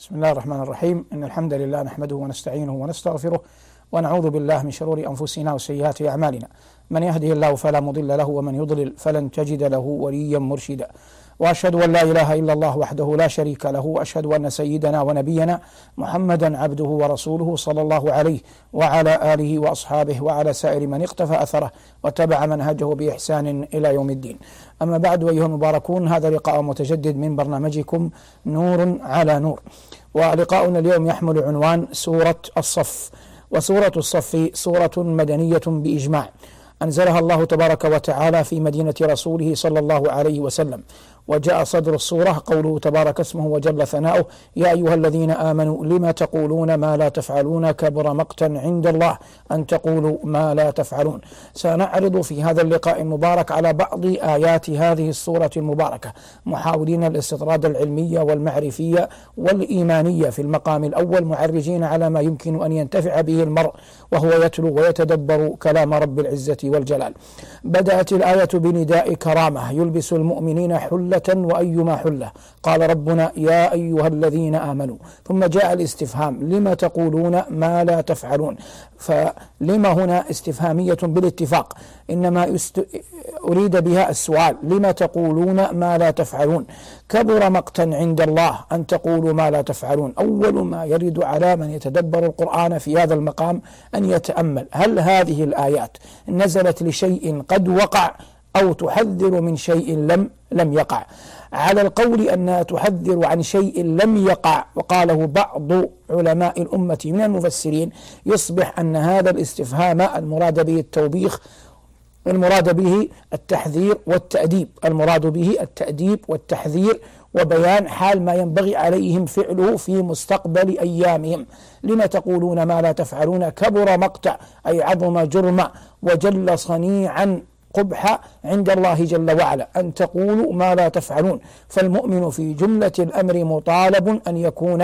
بسم الله الرحمن الرحيم. إن الحمد لله نحمده ونستعينه ونستغفره ونعوذ بالله من شرور أنفسنا وسيئات أعمالنا. من يهده الله فلا مضل له ومن يضلل فلن تجد له وليا مرشدا. وأشهد أن لا إله إلا الله وحده لا شريك له، وأشهد أن سيدنا ونبينا محمدا عبده ورسوله صلى الله عليه وعلى آله وأصحابه وعلى سائر من اقتفى أثره وتبع منهجه بإحسان إلى يوم الدين. أما بعد، أيها المباركون، هذا لقاء متجدد من برنامجكم نور على نور، ولقاؤنا اليوم يحمل عنوان سورة الصف. وسورة الصف سورة مدنية بإجماع، أنزلها الله تبارك وتعالى في مدينة رسوله صلى الله عليه وسلم. وجاء صدر السورة قوله تبارك اسمه وجل ثناؤه: يا أيها الذين آمنوا لما تقولون ما لا تفعلون كبر مقتا عند الله أن تقولوا ما لا تفعلون. سنعرض في هذا اللقاء المبارك على بعض آيات هذه السورة المباركة، محاولين الاستطراد العلمية والمعرفية والإيمانية في المقام الأول، معرجين على ما يمكن أن ينتفع به المرء وهو يتلو ويتدبر كلام رب العزة والجلال. بدأت الآية بنداء كرامة يلبس المؤمنين حلة وأيما حلة. قال ربنا: يا أيها الذين آمنوا. ثم جاء الاستفهام: لما تقولون ما لا تفعلون. فلما هنا استفهامية بالاتفاق، إنما أريد بها السؤال: لما تقولون ما لا تفعلون؟ كبر مقتا عند الله أن تقولوا ما لا تفعلون. أول ما يرد على من يتدبر القرآن في هذا المقام أن يتأمل: هل هذه الآيات نزلت لشيء قد وقع أو تحذر من شيء لم يقع؟ على القول أنها تحذر عن شيء لم يقع وقاله بعض علماء الأمة من المفسرين، يصبح أن هذا الاستفهام المراد به التوبيخ، المراد به التحذير والتأديب، المراد به التأديب والتحذير وبيان حال ما ينبغي عليهم فعله في مستقبل أيامهم. لما تقولون ما لا تفعلون؟ كبر مقتا أي عظم جرما وجل صنيعا قبح عند الله جل وعلا أن تقولوا ما لا تفعلون. فالمؤمن في جملة الأمر مطالب أن يكون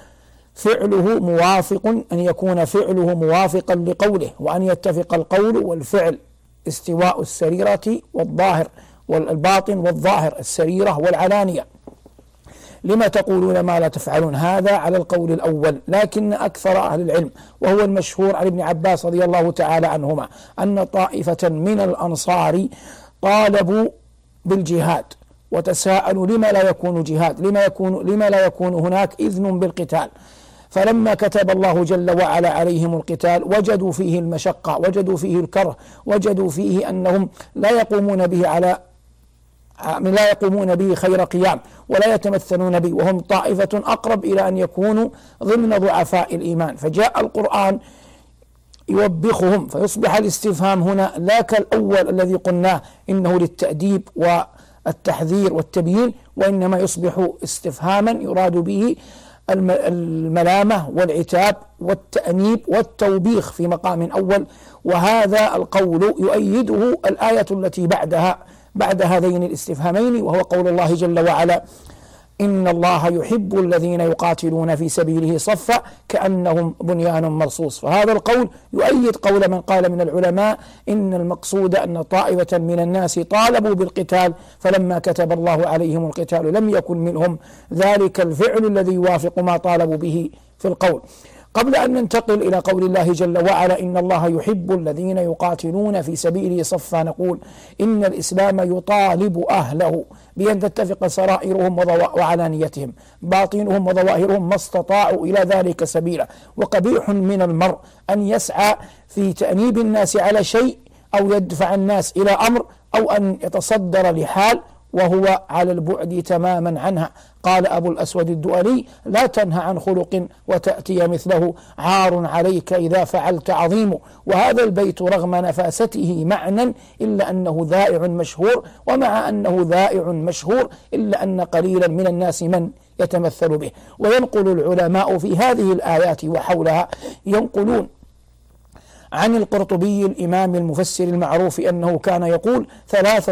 فعله موافقا لقوله، وأن يتفق القول والفعل، استواء السريرة والظاهر والباطن والظاهر، السريرة والعلانية. لما تقولون ما لا تفعلون؟ هذا على القول الأول، لكن أكثر أهل العلم وهو المشهور عن ابن عباس رضي الله تعالى عنهما أن طائفة من الأنصار طالبوا بالجهاد وتساءلوا: لما لا يكون جهاد؟ لما لا يكون هناك إذن بالقتال؟ فلما كتب الله جل وعلا عليهم القتال وجدوا فيه المشقة، وجدوا فيه الكره، وجدوا فيه أنهم لا يقومون به خير قيام ولا يتمثلون به، وهم طائفة أقرب إلى أن يكونوا ضمن ضعفاء الإيمان. فجاء القرآن يوبخهم، فيصبح الاستفهام هنا لا كالأول الذي قلناه إنه للتأديب والتحذير والتبيين، وإنما يصبح استفهاما يراد به الملامة والعتاب والتأنيب والتوبيخ في مقام أول. وهذا القول يؤيده الآية التي بعد هذين الاستفهامين، وهو قول الله جل وعلا: إن الله يحب الذين يقاتلون في سبيله صفا كأنهم بنيان مرصوص. فهذا القول يؤيد قول من قال من العلماء إن المقصود أن طائفة من الناس طالبوا بالقتال، فلما كتب الله عليهم القتال لم يكن منهم ذلك الفعل الذي يوافق ما طالبوا به في القول. قبل أن ننتقل إلى قول الله جل وعلا إن الله يحب الذين يقاتلون في سبيله صفا، نقول إن الإسلام يطالب أهله بأن تتفق سرائرهم وعلانيتهم، باطنهم وظواهرهم، ما استطاعوا إلى ذلك سبيلا. وقبيح من المرء أن يسعى في تأنيب الناس على شيء أو يدفع الناس إلى أمر أو أن يتصدر لحال وهو على البعد تماما عنها. قال أبو الأسود الدؤلي: لا تنهى عن خلق وتأتي مثله، عار عليك إذا فعلت عظيم. وهذا البيت رغم نفاسته معنى إلا أنه ذائع مشهور، ومع أنه ذائع مشهور إلا أن قليلا من الناس من يتمثل به. وينقل العلماء في هذه الآيات وحولها، ينقلون عن القرطبي الإمام المفسر المعروف أنه كان يقول: ثلاث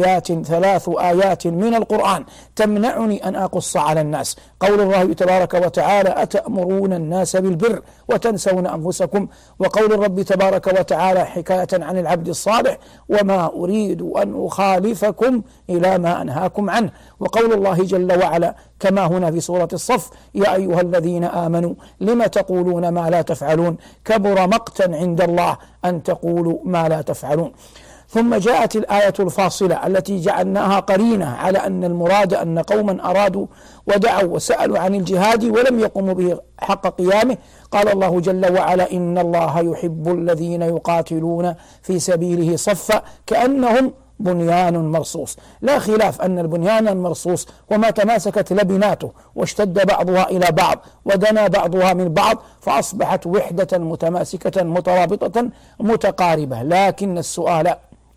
آيات من القرآن تمنعني أن أقص على الناس: قول الله تبارك وتعالى: أتأمرون الناس بالبر وتنسون أنفسكم، وقول الرب تبارك وتعالى حكاية عن العبد الصالح: وما أريد أن أخالفكم إلى ما أنهاكم عنه، وقول الله جل وعلا كما هنا في سورة الصف: يا أيها الذين آمنوا لم تقولون ما لا تفعلون كبر مقتا عند الله أن تقولوا ما لا تفعلون. ثم جاءت الآية الفاصلة التي جعلناها قرينة على أن المراد أن قوما أرادوا ودعوا وسألوا عن الجهاد ولم يقوموا به حق قيامه. قال الله جل وعلا: إن الله يحب الذين يقاتلون في سبيله صفا كأنهم بنيان مرصوص. لا خلاف أن البنيان المرصوص وما تماسكت لبناته واشتد بعضها إلى بعض ودنا بعضها من بعض فأصبحت وحدة متماسكة مترابطة متقاربة. لكن السؤال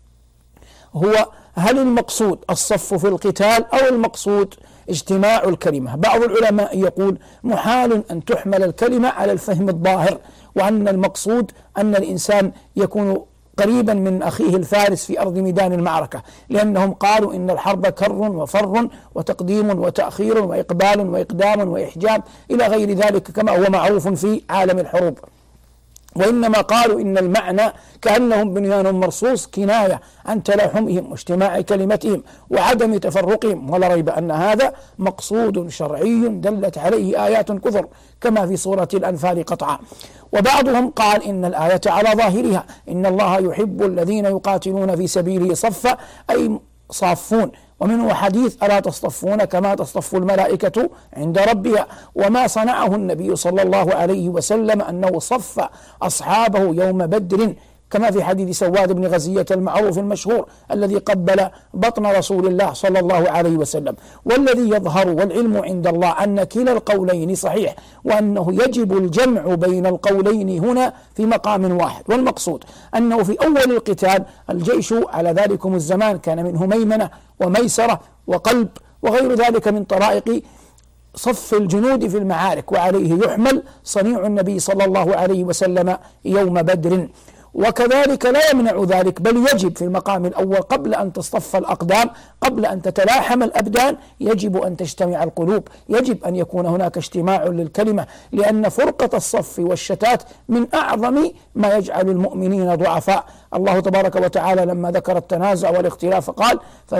هو: هل المقصود الصف في القتال أو المقصود اجتماع الكلمة؟ بعض العلماء يقول: محال أن تحمل الكلمة على الفهم الظاهر، وأن المقصود أن الإنسان يكون قريبا من أخيه الفارس في أرض ميدان المعركة، لأنهم قالوا إن الحرب كر وفر وتقديم وتأخير وإقبال وإقدام وإحجام إلى غير ذلك كما هو معروف في عالم الحروب. وإنما قالوا إن المعنى كأنهم بنيان مرصوص كناية عن تلاحمهم واجتماع كلمتهم وعدم تفرقهم، ولا ريب أن هذا مقصود شرعي دلت عليه آيات كثر كما في سورة الأنفال قطعا. وبعضهم قال إن الآية على ظاهرها: إن الله يحب الذين يقاتلون في سبيله صفا، أي صافون. ومنه حديث: ألا تصطفون كما تصطف الملائكة عند ربها. وما صنعه النبي صلى الله عليه وسلم أنه صف أصحابه يوم بدر كما في حديث سواد بن غزية المعروف المشهور الذي قبل بطن رسول الله صلى الله عليه وسلم. والذي يظهر والعلم عند الله أن كلا القولين صحيح، وأنه يجب الجمع بين القولين هنا في مقام واحد. والمقصود أنه في أول القتال الجيش على ذلكم الزمان كان منه ميمنة وميسرة وقلب وغير ذلك من طرائق صف الجنود في المعارك، وعليه يحمل صنيع النبي صلى الله عليه وسلم يوم بدر. وكذلك لا يمنع ذلك، بل يجب في المقام الأول قبل أن تصطف الأقدام، قبل أن تتلاحم الأبدان، يجب أن تجتمع القلوب، يجب أن يكون هناك اجتماع للكلمة، لأن فرقة الصف والشتات من أعظم ما يجعل المؤمنين ضعفاء. الله تبارك وتعالى لما ذكر التنازع والاختلاف قال: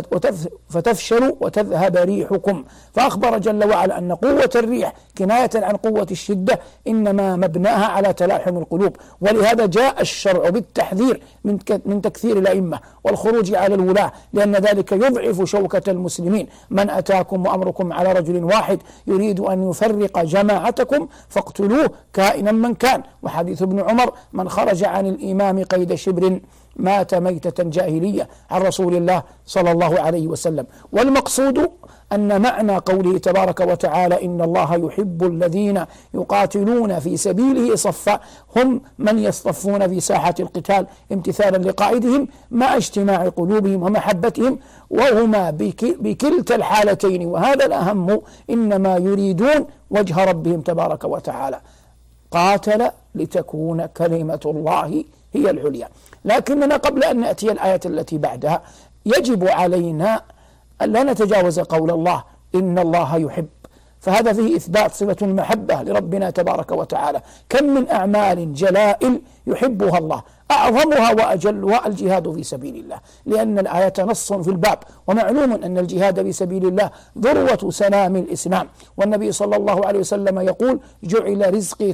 فتفشلوا وتذهب ريحكم، فأخبر جل وعلا أن قوة الريح كناية عن قوة الشدة إنما مبناها على تلاحم القلوب. ولهذا جاء الشرع بالتحذير من تكثير الأئمة والخروج على الولاة، لأن ذلك يضعف شوكة المسلمين. من أتاكم وأمركم على رجل واحد يريد أن يفرق جماعتكم فاقتلوه كائنا من كان. وحديث ابن عمر: من خرج عن الإمام قيد شبر مات ميتة جاهلية، عن رسول الله صلى الله عليه وسلم. والمقصود أن معنى قوله تبارك وتعالى: إن الله يحب الذين يقاتلون في سبيله صفا، هم من يصطفون في ساحة القتال امتثالا لقائدهم مع اجتماع قلوبهم ومحبتهم، وهما بكلتا الحالتين وهذا الأهم إنما يريدون وجه ربهم تبارك وتعالى. قاتل لتكون كلمة الله هي العليا. لكننا قبل أن نأتي الآية التي بعدها يجب علينا أن لا نتجاوز قول الله: إن الله يحب، فهذا فيه إثبات صفة المحبة لربنا تبارك وتعالى. كم من أعمال جلائل يحبها الله، أعظمها وأجلها الجهاد في سبيل الله، لأن الآية نص في الباب. ومعلوم أن الجهاد في سبيل الله ذروة سنام الإسلام. والنبي صلى الله عليه وسلم يقول: جعل رزقي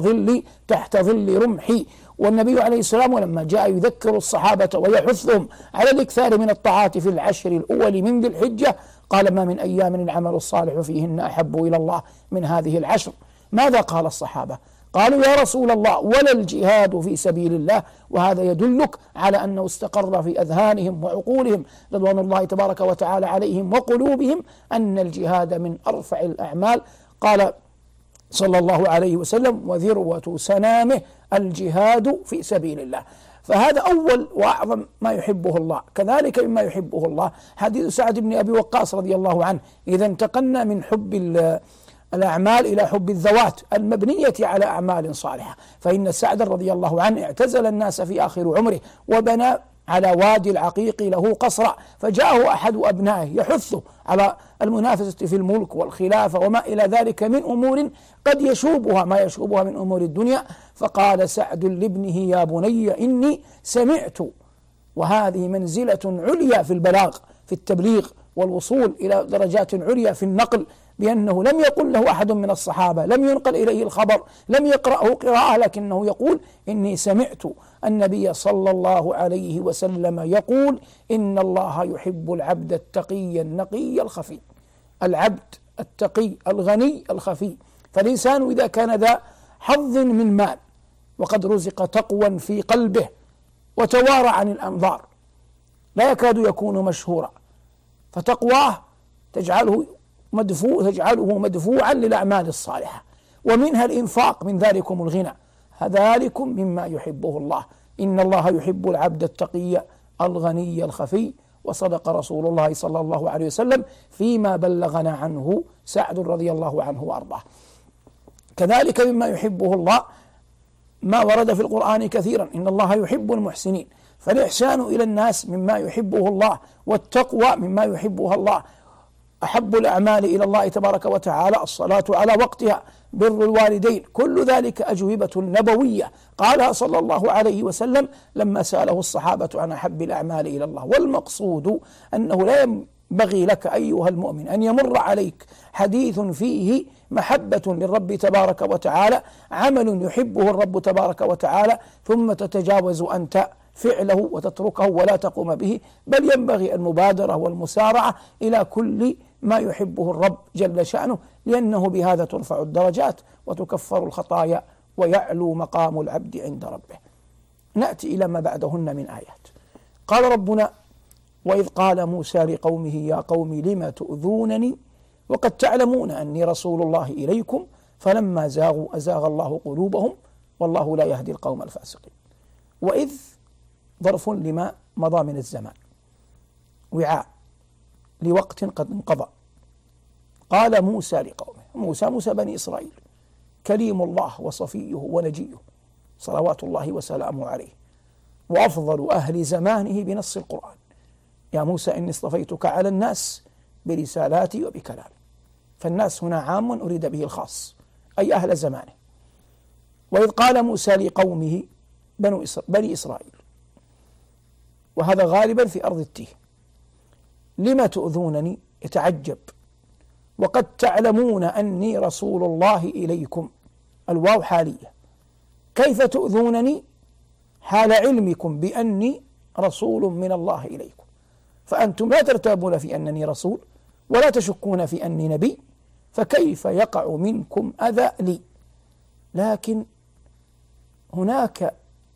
تحت ظل رمحي. والنبي عليه السلام لما جاء يذكر الصحابة ويحثهم على الإكثار من الطاعات في العشر الأول من ذي الحجة قال: ما من أيام العمل الصالح فيهن أحب إلى الله من هذه العشر. ماذا قال الصحابة؟ قالوا: يا رسول الله، ولا الجهاد في سبيل الله؟ وهذا يدلك على أنه استقر في أذهانهم وعقولهم رضوان الله تبارك وتعالى عليهم وقلوبهم أن الجهاد من أرفع الأعمال. قال صلى الله عليه وسلم: وذروة سنامه الجهاد في سبيل الله. فهذا أول وأعظم ما يحبه الله. كذلك مما يحبه الله حديث سعد بن أبي وقاص رضي الله عنه: إذا انتقلنا من حب الأعمال إلى حب الذوات المبنية على أعمال صالحة. فإن سعد رضي الله عنه اعتزل الناس في آخر عمره وبنى على وادي العقيق له قصرا، فجاءه أحد أبنائه يحثه على المنافسة في الملك والخلافة وما إلى ذلك من أمور قد يشوبها ما يشوبها من أمور الدنيا، فقال سعد لابنه: يا بني إني سمعت، وهذه منزلة عليا في البلاغ في التبليغ والوصول إلى درجات عليا في النقل، بأنه لم يقل له أحد من الصحابة، لم ينقل إليه الخبر، لم يقرأه قراءة، لكنه يقول: إني سمعت النبي صلى الله عليه وسلم يقول: إن الله يحب العبد التقي النقي الخفي. العبد التقي الغني الخفي. فالإنسان إذا كان ذا حظ من مال وقد رزق تقوى في قلبه وتوارى عن الأنظار لا يكاد يكون مشهورا، فتقواه تجعله مدفوعا للأعمال الصالحة، ومنها الإنفاق، من ذلكم الغنى، ذلكم مما يحبه الله، إن الله يحب العبد التقي الغني الخفي. وصدق رسول الله صلى الله عليه وسلم فيما بلغنا عنه سعد رضي الله عنه وأرضاه. كذلك مما يحبه الله ما ورد في القرآن كثيرا: إن الله يحب المحسنين. فالإحسان إلى الناس مما يحبه الله، والتقوى مما يحبها الله. أحب الأعمال إلى الله تبارك وتعالى الصلاة على وقتها، بر الوالدين، كل ذلك أجوبة نبوية قالها صلى الله عليه وسلم لما سأله الصحابة عن أحب الأعمال إلى الله. والمقصود أنه لا ينبغي لك أيها المؤمن أن يمر عليك حديث فيه محبة للرب تبارك وتعالى، عمل يحبه الرب تبارك وتعالى، ثم تتجاوز أنت فعله وتتركه ولا تقوم به، بل ينبغي المبادرة والمسارعة إلى كل ما يحبه الرب جل شأنه، لأنه بهذا ترفع الدرجات وتكفر الخطايا ويعلو مقام العبد عند ربه. نأتي إلى ما بعدهن من آيات. قال ربنا: وإذ قال موسى لقومه يا قوم لم تؤذونني وقد تعلمون أني رسول الله إليكم فلما زاغوا أزاغ الله قلوبهم والله لا يهدي القوم الفاسقين. وإذ ظرف لما مضى من الزمان، وعاء لوقت قد انقضى. قال موسى لقومه، موسى بني إسرائيل، كليم الله وصفيه ونجيه صلوات الله وسلامه عليه، وأفضل أهل زمانه بنص القرآن: يا موسى إني اصطفيتك على الناس برسالاتي وبكلامي. فالناس هنا عام أريد به الخاص، أي أهل زمانه. وإذ قال موسى لقومه بني إسرائيل، وهذا غالبا في أرض التيه: لم تؤذونني، يتعجب، وقد تعلمون أني رسول الله إليكم. الواو حالية، كيف تؤذونني حال علمكم بأني رسول من الله إليكم، فأنتم لا ترتابون في أنني رسول ولا تشكون في أني نبي، فكيف يقع منكم أذى لي؟ لكن هناك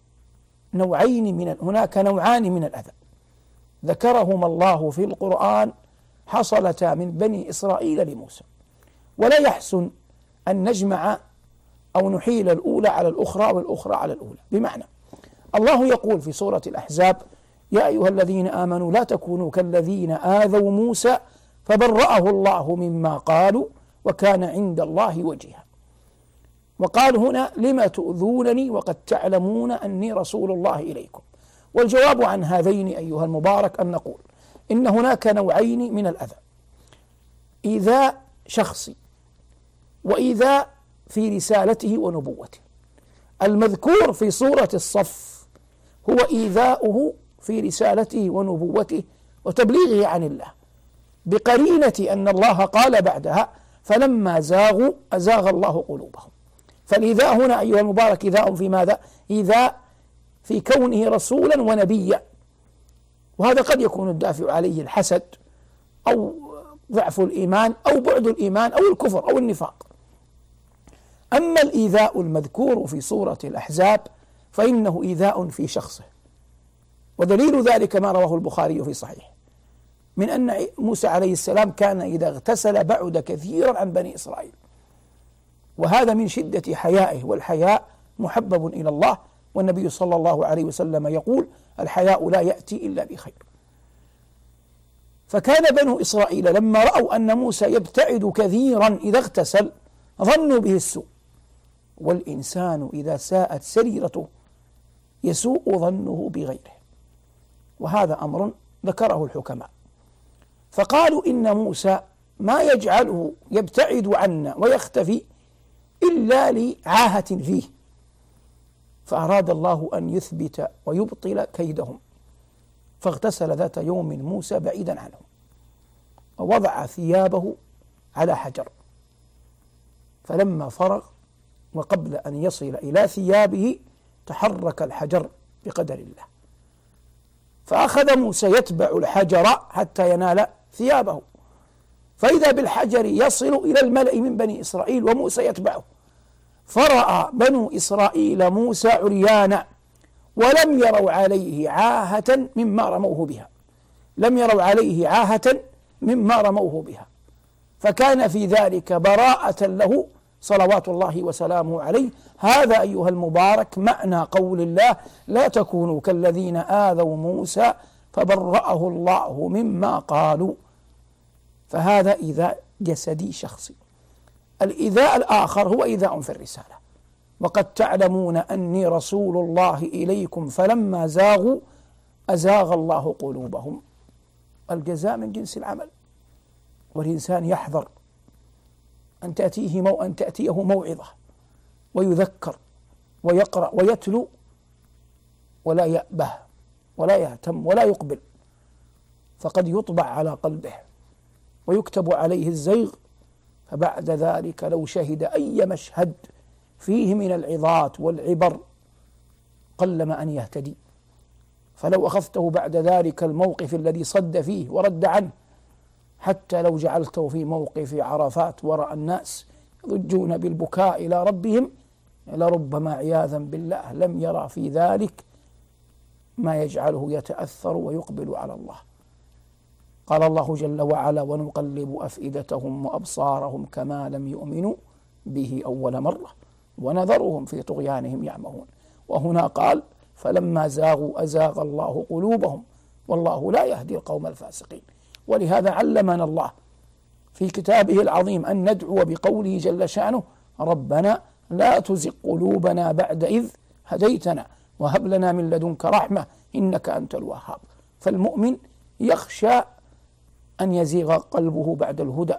نوعان من الأذى ذكرهما الله في القرآن حصلتا من بني إسرائيل لموسى، ولا يحسن أن نجمع أو نحيل الأولى على الأخرى والأخرى على الأولى. بمعنى الله يقول في سورة الأحزاب: يا أيها الذين آمنوا لا تكونوا كالذين آذوا موسى فبرأه الله مما قالوا وكان عند الله وجيها. وقال هنا: لما تؤذونني وقد تعلمون أني رسول الله إليكم. والجواب عن هذين أيها المبارك أن نقول إن هناك نوعين من الأذى: إيذاء شخصي وإيذاء في رسالته ونبوته. المذكور في سورة الصف هو إيذاؤه في رسالته ونبوته وتبليغه عن الله، بقرينة أن الله قال بعدها: فلما زاغوا أزاغ الله قلوبهم. فالإيذاء هنا أيها المبارك إيذاء في ماذا؟ إيذاء في كونه رسولا ونبيا، وهذا قد يكون الدافع عليه الحسد أو ضعف الإيمان أو بعد الإيمان أو الكفر أو النفاق. أما الإيذاء المذكور في سورة الأحزاب فإنه إيذاء في شخصه، ودليل ذلك ما رواه البخاري في صحيحه من أن موسى عليه السلام كان إذا اغتسل بعد كثيرا عن بني إسرائيل، وهذا من شدة حيائه، والحياء محبب إلى الله، والنبي صلى الله عليه وسلم يقول: الحياء لا يأتي إلا بخير. فكان بنو إسرائيل لما رأوا أن موسى يبتعد كثيرا إذا اغتسل ظنوا به السوء، والإنسان إذا ساءت سريرته يسوء ظنه بغيره، وهذا أمر ذكره الحكماء، فقالوا إن موسى ما يجعله يبتعد عنا ويختفي إلا لعاهة فيه، فأراد الله أن يثبت ويبطل كيدهم، فاغتسل ذات يوم موسى بعيدا عنهم ووضع ثيابه على حجر، فلما فرغ وقبل أن يصل إلى ثيابه تحرك الحجر بقدر الله، فأخذ موسى يتبع الحجر حتى ينال ثيابه، فإذا بالحجر يصل إلى الملأ من بني إسرائيل وموسى يتبعه، فرأى بنو إسرائيل موسى عريانا ولم يروا عليه عاهة مما رموه بها، لم يروا عليه عاهة مما رموه بها، فكان في ذلك براءة له صلوات الله وسلامه عليه. هذا أيها المبارك معنى قول الله: لا تكونوا كالذين آذوا موسى فبرأه الله مما قالوا. فهذا إيذاء جسدي شخصي. الإيذاء الآخر هو إيذاء في الرسالة، وقد تعلمون أني رسول الله إليكم فلما زاغوا أزاغ الله قلوبهم. الجزاء من جنس العمل، والإنسان يحذر أن تأتيه موعظة ويذكر ويقرأ ويتلو ولا يأبه ولا يهتم ولا يقبل، فقد يطبع على قلبه ويكتب عليه الزيغ، فبعد ذلك لو شهد أي مشهد فيه من العظات والعبر قلما أن يهتدي. فلو أخذته بعد ذلك الموقف الذي صد فيه ورد عنه، حتى لو جعلته في موقف عرفات وراء الناس يضجون بالبكاء إلى ربهم، لربما عياذا بالله لم يرى في ذلك ما يجعله يتأثر ويقبل على الله. قال الله جل وعلا: ونقلب أفئدتهم وأبصارهم كما لم يؤمنوا به أول مرة ونذرهم في طغيانهم يعمهون. وهنا قال: فلما زاغوا أزاغ الله قلوبهم والله لا يهدي القوم الفاسقين. ولهذا علمنا الله في كتابه العظيم أن ندعو بقوله جل شأنه: ربنا لا تزغ قلوبنا بعد إذ هديتنا وهب لنا من لدنك رحمة إنك أنت الوهاب. فالمؤمن يخشى أن يزيغ قلبه بعد الهدى،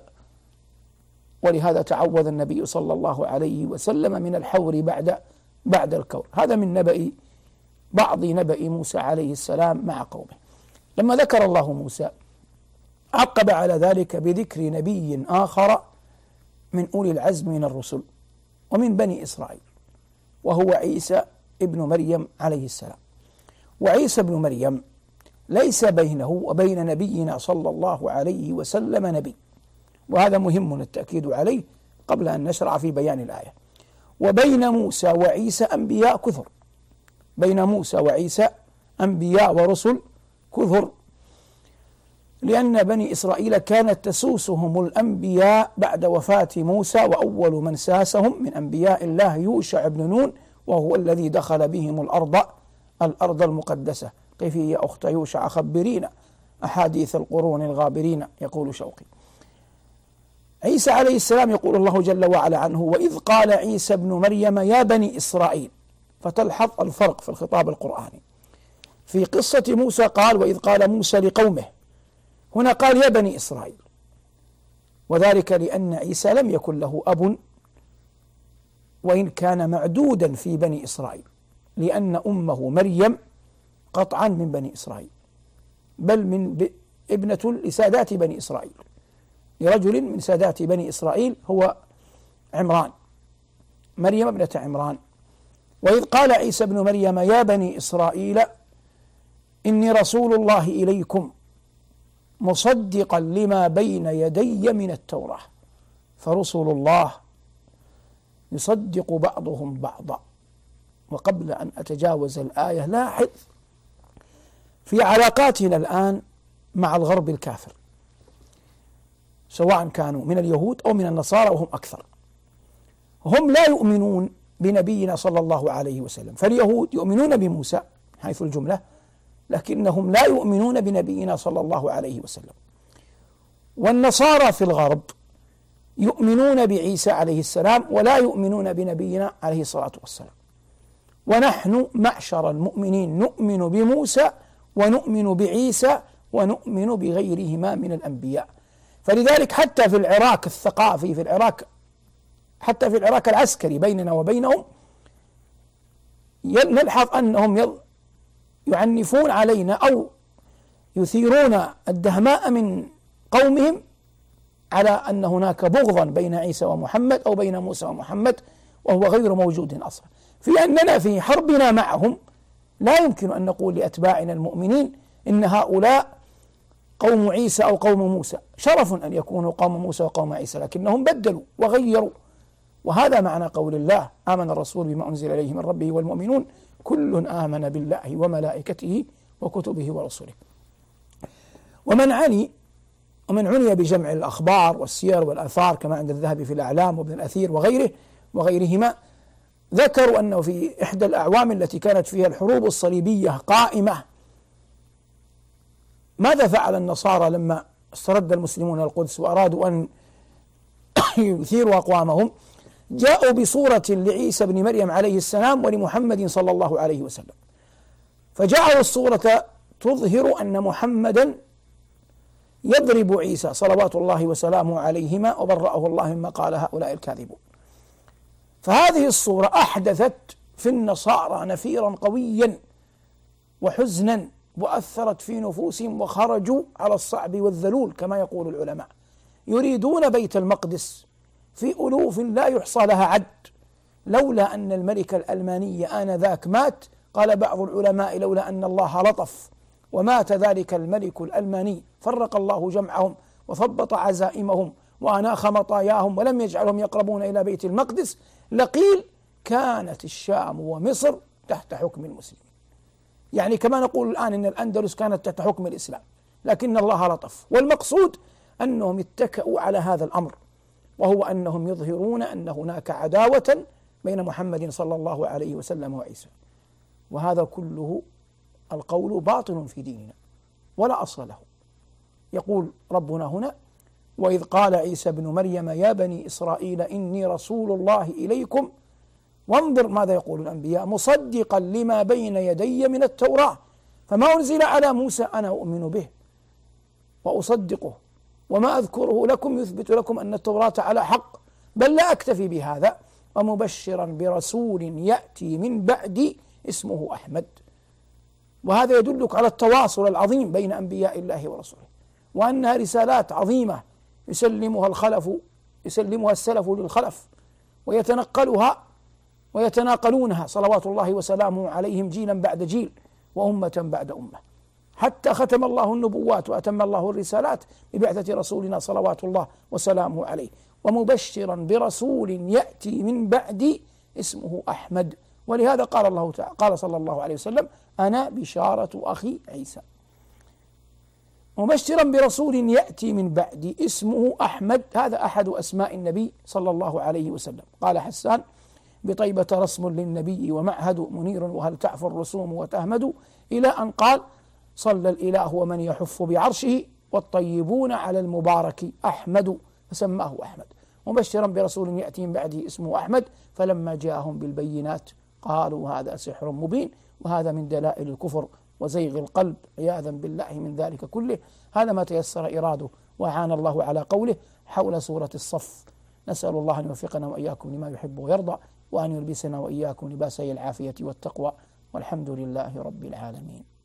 ولهذا تعوذ النبي صلى الله عليه وسلم من الحور بعد الكور. هذا من بعض نبأ موسى عليه السلام مع قومه. لما ذكر الله موسى عقب على ذلك بذكر نبي آخر من أولي العزم من الرسل ومن بني إسرائيل، وهو عيسى ابن مريم عليه السلام. وعيسى ابن مريم ليس بينه وبين نبينا صلى الله عليه وسلم نبي، وهذا مهم التأكيد عليه قبل أن نشرع في بيان الآية. وبين موسى وعيسى أنبياء كثر، بين موسى وعيسى أنبياء ورسل كثر، لأن بني إسرائيل كانت تسوسهم الأنبياء بعد وفاة موسى، وأول من ساسهم من أنبياء الله يوشع بن نون، وهو الذي دخل بهم الأرض المقدسة. كيف يا أخت يوشع خبرينا أحاديث القرون الغابرين، يقول شوقي. عيسى عليه السلام يقول الله جل وعلا عنه: وإذ قال عيسى ابن مريم يا بني إسرائيل. فتلحظ الفرق في الخطاب القرآني. في قصة موسى قال: وإذ قال موسى لقومه، هنا قال يا بني إسرائيل، وذلك لأن عيسى لم يكن له أب، وإن كان معدودا في بني إسرائيل، لأن أمه مريم قطعا من بني إسرائيل، بل من ابنة لسادات بني إسرائيل، لرجل من سادات بني إسرائيل هو عمران، مريم ابنة عمران. وإذ قال عيسى ابن مريم يا بني إسرائيل إني رسول الله إليكم مصدقا لما بين يدي من التوراة. فرسل الله يصدق بعضهم بعضا. وقبل أن أتجاوز الآية لاحظ في علاقاتنا الآن مع الغرب الكافر، سواء كانوا من اليهود أو من النصارى وهم أكثر، هم لا يؤمنون بنبينا صلى الله عليه وسلم. فاليهود يؤمنون بموسى حيث الجملة، لكنهم لا يؤمنون بنبينا صلى الله عليه وسلم. والنصارى في الغرب يؤمنون بعيسى عليه السلام ولا يؤمنون بنبينا عليه الصلاة والسلام. ونحن معشر المؤمنين نؤمن بموسى ونؤمن بعيسى ونؤمن بغيرهما من الأنبياء. فلذلك حتى في العراك الثقافي، في العراق، حتى في العراق العسكري بيننا وبينهم، نلحظ أنهم يعنفون علينا أو يثيرون الدهماء من قومهم على أن هناك بغضا بين عيسى ومحمد أو بين موسى ومحمد، وهو غير موجود أصلا. في أننا في حربنا معهم لا يمكن أن نقول لأتباعنا المؤمنين إن هؤلاء قوم عيسى أو قوم موسى. شرف أن يكونوا قوم موسى وقوم عيسى، لكنهم بدلوا وغيروا. وهذا معنى قول الله: آمن الرسول بما أنزل إليه من ربه والمؤمنون كل آمن بالله وملائكته وكتبه ورسله. ومن عني بجمع الأخبار والسير والآثار كما عند الذهبي في الأعلام وابن الأثير وغيرهما، ذكروا أنه في إحدى الأعوام التي كانت فيها الحروب الصليبية قائمة، ماذا فعل النصارى لما استرد المسلمون القدس وأرادوا أن يثيروا أقوامهم؟ جاءوا بصورة لعيسى بن مريم عليه السلام ولمحمد صلى الله عليه وسلم، فجعلوا الصورة تظهر أن محمدا يضرب عيسى صلوات الله وسلامه عليهما وبرأه الله مما قال هؤلاء الكاذبون. فهذه الصورة أحدثت في النصارى نفيرا قويا وحزنا، وأثرت في نفوسهم وخرجوا على الصعب والذلول كما يقول العلماء، يريدون بيت المقدس في ألوف لا يحصى لها عد، لولا أن الملك الألماني آنذاك مات. قال بعض العلماء: لولا أن الله لطف ومات ذلك الملك الألماني فرق الله جمعهم وثبط عزائمهم وأناخ مطاياهم ولم يجعلهم يقربون إلى بيت المقدس، لقيل كانت الشام ومصر تحت حكم المسلمين. يعني كما نقول الآن إن الأندلس كانت تحت حكم الإسلام، لكن الله لطف. والمقصود أنهم اتكأوا على هذا الأمر، وهو أنهم يظهرون أن هناك عداوة بين محمد صلى الله عليه وسلم وعيسى. وهذا كله القول باطل في ديننا ولا أصل له. يقول ربنا هنا: وإذ قال عيسى ابن مريم يا بني إسرائيل إني رسول الله إليكم، وانظر ماذا يقول الأنبياء: مصدقا لما بين يدي من التوراة، فما أنزل على موسى أنا أؤمن به وأصدقه، وما أذكره لكم يثبت لكم أن التوراة على حق، بل لا أكتفي بهذا، ومبشرا برسول يأتي من بعدي اسمه أحمد. وهذا يدلك على التواصل العظيم بين أنبياء الله ورسوله، وأنها رسالات عظيمة يسلمها السلف للخلف، ويتناقلونها صلوات الله وسلامه عليهم جيلا بعد جيل وأمة بعد أمة، حتى ختم الله النبوات وأتم الله الرسالات ببعثة رسولنا صلوات الله وسلامه عليه. ومبشرا برسول يأتي من بعدي اسمه أحمد. ولهذا قال صلى الله عليه وسلم: أنا بشارة أخي عيسى. مبشرا برسول يأتي من بعدي اسمه أحمد، هذا أحد أسماء النبي صلى الله عليه وسلم. قال حسان: بطيبة رسم للنبي ومعهد منير، وهل تعفو الرسوم وتهمد، إلى أن قال: صلى الإله ومن يحف بعرشه والطيبون على المبارك أحمد، فسماه أحمد. مبشرا برسول يأتي من بعده اسمه أحمد، فلما جاءهم بالبينات قالوا هذا سحر مبين. وهذا من دلائل الكفر وزيغ القلب عياذا بالله من ذلك كله. هذا ما تيسر إراده وأعان الله على قوله حول سورة الصف. نسأل الله أن يوفقنا وإياكم لما يحب ويرضى، وأن يلبسنا وإياكم لباسي العافية والتقوى، والحمد لله رب العالمين.